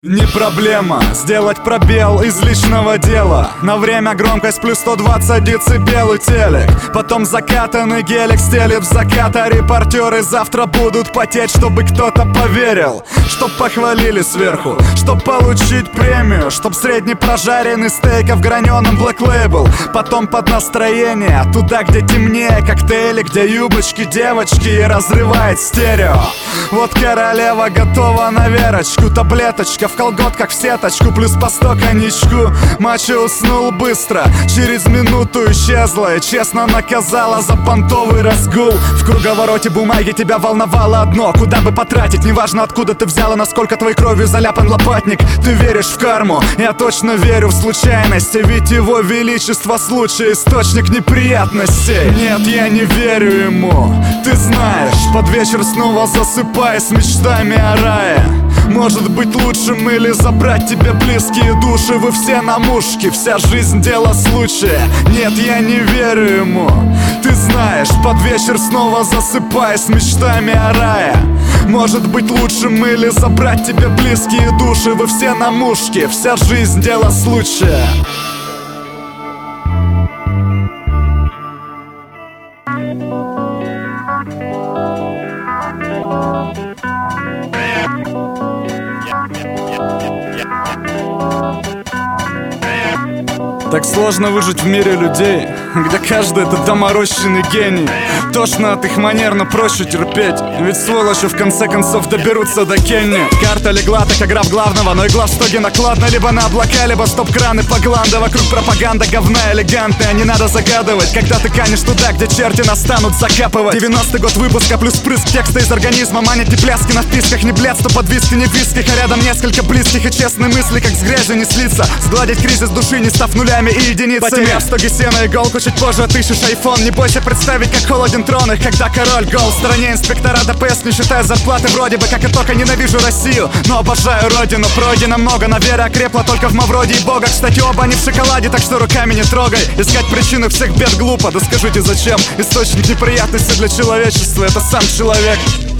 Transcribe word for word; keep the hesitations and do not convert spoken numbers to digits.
Не проблема сделать пробел из личного дела. На время громкость плюс сто двадцать децибел и телек. Потом закатанный гелик стелит в закат, а репортеры завтра будут потеть, чтобы кто-то поверил, чтоб похвалили сверху, чтоб получить премию, чтоб средний прожаренный стейк в граненом Black Label. Потом под настроение туда, где темнее коктейли, где юбочки девочки и разрывает стерео. Вот королева готова на верочку, таблеточка в колготках в сеточку, плюс по сто коньячку. Мачо уснул быстро, через минуту исчезла и честно наказала за понтовый разгул. В круговороте бумаги тебя волновало одно: куда бы потратить, неважно откуда ты взяла, насколько твоей кровью заляпан лопатник. Ты веришь в карму, я точно верю в случайности, ведь его величество случай, источник неприятностей. Нет, я не верю ему, ты знаешь, под вечер снова засыпая с мечтами о рае. Может быть лучшим или забрать тебе близкие души. Вы все на мушке, вся жизнь дело случая. Нет, я не верю ему, ты знаешь, под вечер снова засыпая с мечтами о рае. Может быть лучшим или забрать тебе близкие души. Вы все на мушке, вся жизнь дело случая. Так сложно выжить в мире людей, где каждый это доморощенный гений. Тошно от их манер, но проще терпеть, ведь сволочи в конце концов доберутся до Кенни. Карта легла, так игра в главного, но игла в стоге накладно либо на облака, либо стоп-краны по гланда. Вокруг пропаганда говна элегантная, не надо загадывать, когда ты канешь туда, где черти настанут закапывать. Девяностый год выпуска плюс прыск текста из организма. Манят не пляски на вписках, не блядство под виски, не виски, а рядом несколько близких и честные мысли, как с грязью не слиться. Сгладить кризис души, не став нулями и единицами. Потеряв в стоге сена иголку, чуть позже отыщешь айфон. Не бойся представить, как холоден трон их, когда король гол. В стороне инспектора ДПС, не считая зарплаты. Вроде бы как и только ненавижу Россию, но обожаю родину. Пройдено много, но вера окрепла только в Мавроди и Бога. Кстати, оба они в шоколаде, так что руками не трогай. Искать причины всех бед глупо, да скажите зачем? Источник неприятности для человечества — это сам человек.